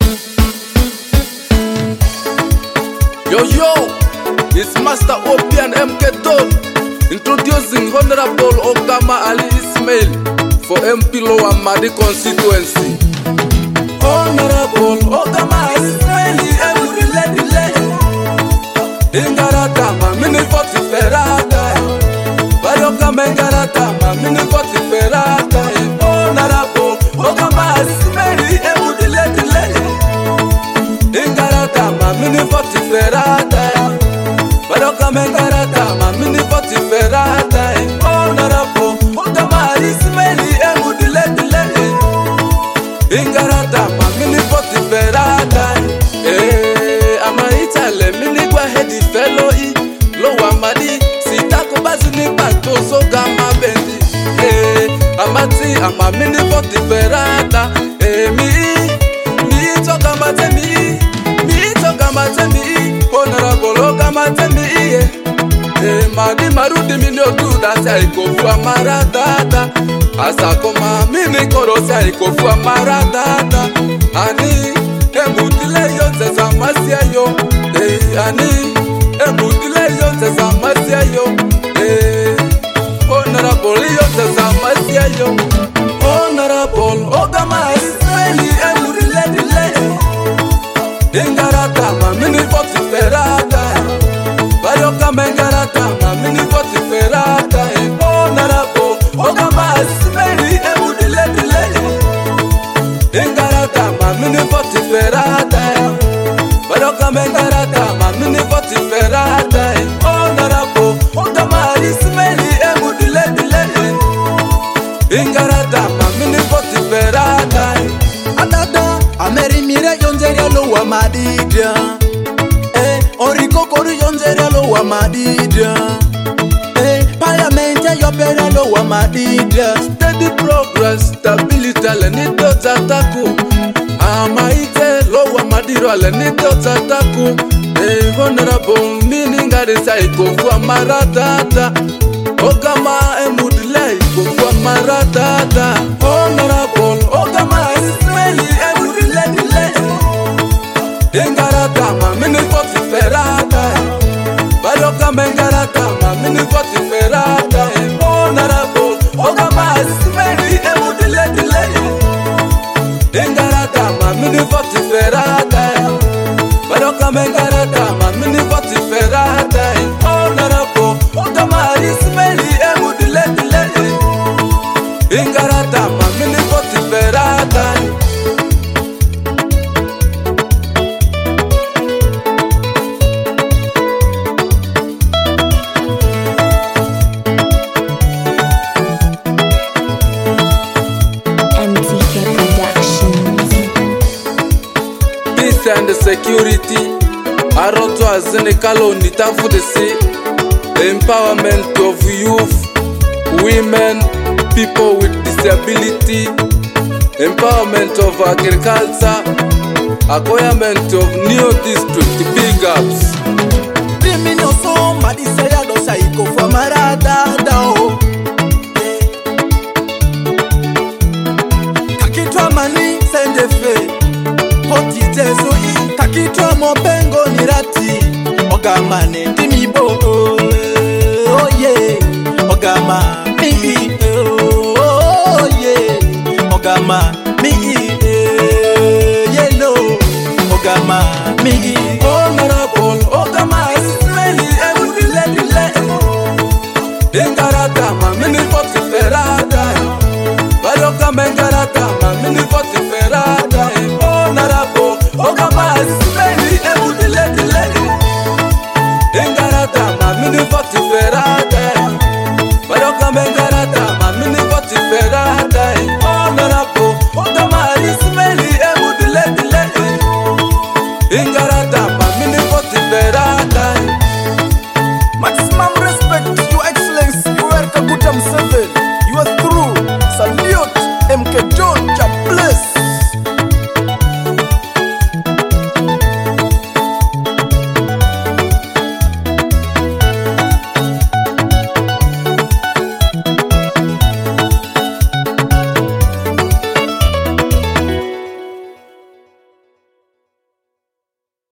Yo, it's Master OP and MK Don, introducing Honorable Ogama Ali Ismail for MP Lower Madi constituency. Honorable Ogama Ismail, Emudile, Ingaratama, Mini 40 Ferrata, Bayokama Ingaratama, Mini 40 Ferrata, Honorable Ogama Ismail, Emudile, Ingaratama, Mini 40 Ferrata, Bayokama Ingaratama, Mini 40 Ferrata, Honorable Ogama Ismail, Emudile, Ingaratama, Mini 40 Ferrata, Amaitale, Mini Gwa Hedi Fellow I, Lower Madi, Sitako Bazini Pato, Sogama Bendi, Amati, Ama Mini 40 Ferrata, me Togamate me Togamate me, Honorable Ogamate me, Madi Marudi Minyotu, that's I go for Maradata, Asakoma, Mini Korosa, I go for Maradata, Ani, Emudile Yonse Samasia yo, Ani, Emudile Yonse Samasia yo, Honorable Yonse Samasia yo, Honorable Ogama Ismail, Emudile, Ingaratama, Mini 40 Ferrata, Bayokama Ingaratama, Mini 40 Ferrata, Honorable Ogama Ismail, Emudile, Ingaratama, Mini 40 Ferrata, Bayokama Ingaratama, Mini 40 Ferrata, Honorable Ogama Ismail, Emudile, Ingaratama, Mini 40 Ferrata, Adada, Ameri Mire Yonzeria Lowa Madida, Oriko Koru Yonzeria Lowa Madida, Parliament Yopera Lowa Madida, steady progress, stability, Lenito Tataku, Amaite, Lower Madiro, Lenito Tataku, Honorable, meaning that is I go for Maratata, Ogama Emudile, go for Maratata, Honorable, Ogama Ismail, Emudile, Ingaratama, Mini 40 Ferrata, Bayokama Ingaratama, Mini 40 Ferrata, Honorable, Ogama Ismail, Emudile, Ingaratama, Mini 40 Ferrata, Bayokama Ingaratama, Mini 40 Ferrata, Honorable, Ogama Ismail, Emudile, Ingaratama, Mini 40 Ferrata. And the security Aroto Azenekalo Nitafu de Se, empowerment of youth, women, people with disability, empowerment of agriculture, acquirement of new district, big ups. Dimino so Madisaya dosa iko for Maradada o. Kakitwa mani sende fe. Potitezo I kakitwa mopengo nirati Ogama nendimibo oh yeah Ogama mi oh yeah Ogama mi yellow Ogama mi